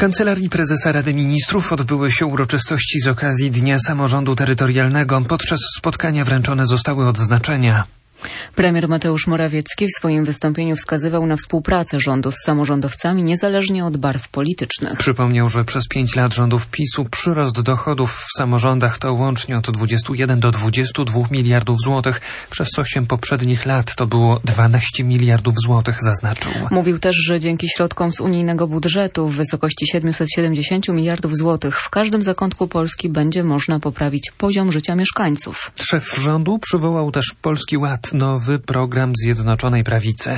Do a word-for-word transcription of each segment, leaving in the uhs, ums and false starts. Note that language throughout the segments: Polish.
Kancelarii Prezesa Rady Ministrów odbyły się uroczystości z okazji Dnia Samorządu Terytorialnego. Podczas spotkania wręczone zostały odznaczenia. Premier Mateusz Morawiecki w swoim wystąpieniu wskazywał na współpracę rządu z samorządowcami niezależnie od barw politycznych. Przypomniał, że przez pięć lat rządów PiS-u przyrost dochodów w samorządach to łącznie od dwudziestu jeden do dwudziestu dwóch miliardów złotych. Przez osiem poprzednich lat to było dwanaście miliardów złotych, zaznaczył. Mówił też, że dzięki środkom z unijnego budżetu w wysokości siedmiuset siedemdziesięciu miliardów złotych w każdym zakątku Polski będzie można poprawić poziom życia mieszkańców. Szef rządu przywołał też Polski Ład, nowy program Zjednoczonej Prawicy.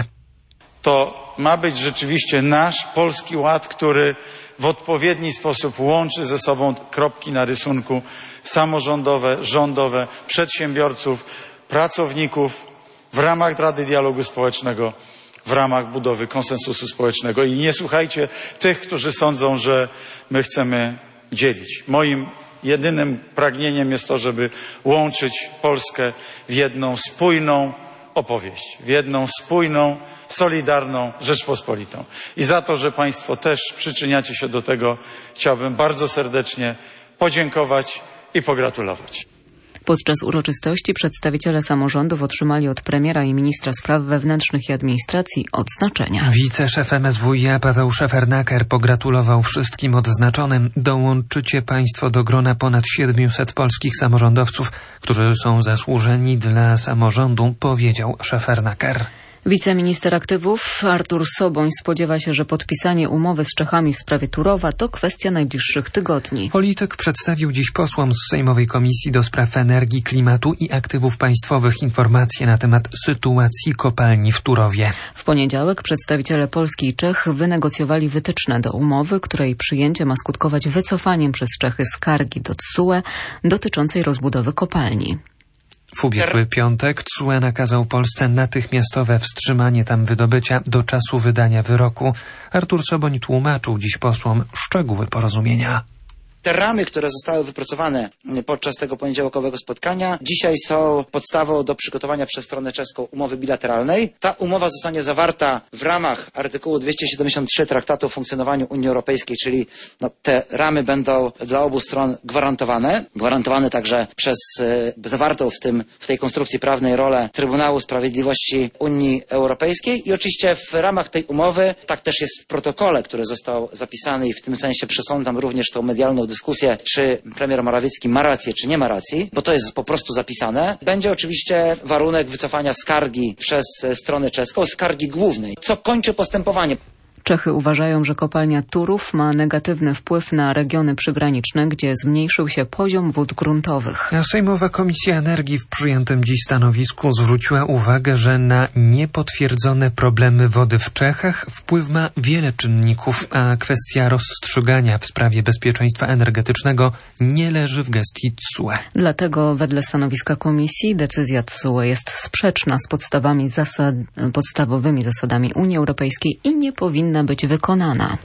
To ma być rzeczywiście nasz Polski Ład, który w odpowiedni sposób łączy ze sobą kropki na rysunku samorządowe, rządowe, przedsiębiorców, pracowników w ramach Rady Dialogu Społecznego, w ramach budowy konsensusu społecznego. I nie słuchajcie tych, którzy sądzą, że my chcemy dzielić. Moim jedynym pragnieniem jest to, żeby łączyć Polskę w jedną spójną opowieść, w jedną spójną, solidarną Rzeczpospolitą. I za to, że Państwo też przyczyniacie się do tego, chciałbym bardzo serdecznie podziękować i pogratulować. Podczas uroczystości przedstawiciele samorządów otrzymali od premiera i ministra spraw wewnętrznych i administracji odznaczenia. Wiceszef M S W i A Paweł Szefernaker pogratulował wszystkim odznaczonym. Dołączycie Państwo do grona ponad siedmiuset polskich samorządowców, którzy są zasłużeni dla samorządu, powiedział Szefernaker. Wiceminister aktywów Artur Soboń spodziewa się, że podpisanie umowy z Czechami w sprawie Turowa to kwestia najbliższych tygodni. Polityk przedstawił dziś posłom z Sejmowej Komisji do Spraw Energii, Klimatu i Aktywów Państwowych informacje na temat sytuacji kopalni w Turowie. W poniedziałek przedstawiciele Polski i Czech wynegocjowali wytyczne do umowy, której przyjęcie ma skutkować wycofaniem przez Czechy skargi do T S U E dotyczącej rozbudowy kopalni. W ubiegły piątek T S U E nakazał Polsce natychmiastowe wstrzymanie tam wydobycia do czasu wydania wyroku. Artur Soboń tłumaczył dziś posłom szczegóły porozumienia. Te ramy, które zostały wypracowane podczas tego poniedziałkowego spotkania, dzisiaj są podstawą do przygotowania przez stronę czeską umowy bilateralnej. Ta umowa zostanie zawarta w ramach artykułu dwieście siedemdziesiąt trzy Traktatu o funkcjonowaniu Unii Europejskiej, czyli no, te ramy będą dla obu stron gwarantowane. Gwarantowane także przez e, zawartą w, tym, w tej konstrukcji prawnej rolę Trybunału Sprawiedliwości Unii Europejskiej i oczywiście w ramach tej umowy, tak też jest w protokole, który został zapisany i w tym sensie przesądzam również tą medialną dyskusję, dyskusję, czy premier Morawiecki ma rację, czy nie ma racji, bo to jest po prostu zapisane. Będzie oczywiście warunek wycofania skargi przez stronę czeską, skargi głównej, co kończy postępowanie. Czechy uważają, że kopalnia Turów ma negatywny wpływ na regiony przygraniczne, gdzie zmniejszył się poziom wód gruntowych. A Sejmowa Komisja Energii w przyjętym dziś stanowisku zwróciła uwagę, że na niepotwierdzone problemy wody w Czechach wpływ ma wiele czynników, a kwestia rozstrzygania w sprawie bezpieczeństwa energetycznego nie leży w gestii T S U E. Dlatego wedle stanowiska Komisji decyzja T S U E jest sprzeczna z podstawami zasad, podstawowymi zasadami Unii Europejskiej i nie powinna być wykonana.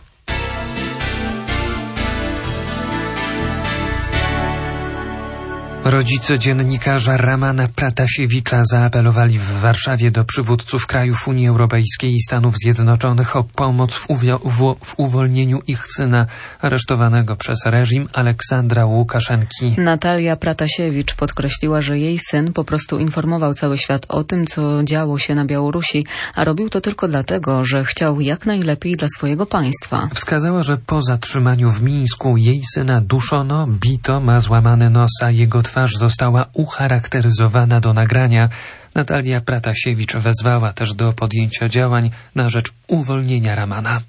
Rodzice dziennikarza Ramana Pratasiewicza zaapelowali w Warszawie do przywódców krajów Unii Europejskiej i Stanów Zjednoczonych o pomoc w, uwi- w uwolnieniu ich syna, aresztowanego przez reżim Aleksandra Łukaszenki. Natalia Pratasiewicz podkreśliła, że jej syn po prostu informował cały świat o tym, co działo się na Białorusi, a robił to tylko dlatego, że chciał jak najlepiej dla swojego państwa. Wskazała, że po zatrzymaniu w Mińsku jej syna duszono, bito, ma złamany nos, a jego twarz została ucharakteryzowana do nagrania. Natalia Pratasiewicz wezwała też do podjęcia działań na rzecz uwolnienia Ramana.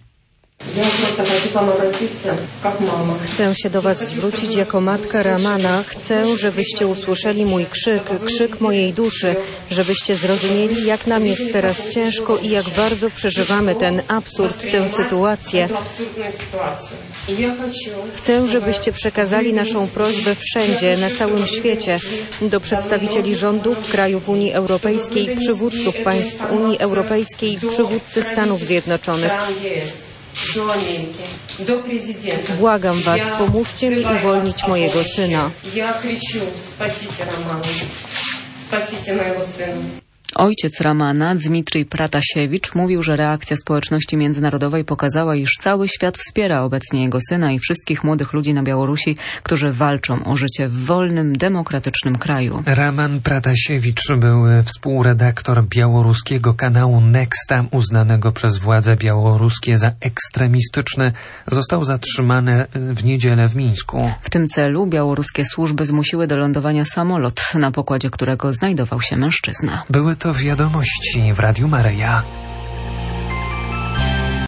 Chcę się do Was zwrócić jako matka Ramana. Chcę, żebyście usłyszeli mój krzyk, krzyk mojej duszy, żebyście zrozumieli, jak nam jest teraz ciężko i jak bardzo przeżywamy ten absurd, tę sytuację. Chcę, żebyście przekazali naszą prośbę wszędzie, na całym świecie, do przedstawicieli rządów krajów Unii Europejskiej, przywódców państw Unii Europejskiej, przywódcy Stanów Zjednoczonych. Błagam Was, pomóżcie mi uwolnić mojego syna. Ojciec Ramana, Dmitrij Pratasiewicz, mówił, że reakcja społeczności międzynarodowej pokazała, iż cały świat wspiera obecnie jego syna i wszystkich młodych ludzi na Białorusi, którzy walczą o życie w wolnym, demokratycznym kraju. Raman Pratasiewicz był współredaktor białoruskiego kanału Nexta, uznanego przez władze białoruskie za ekstremistyczny. Został zatrzymany w niedzielę w Mińsku. W tym celu białoruskie służby zmusiły do lądowania samolot, na pokładzie którego znajdował się mężczyzna. Były to wiadomości w Radiu Maryja.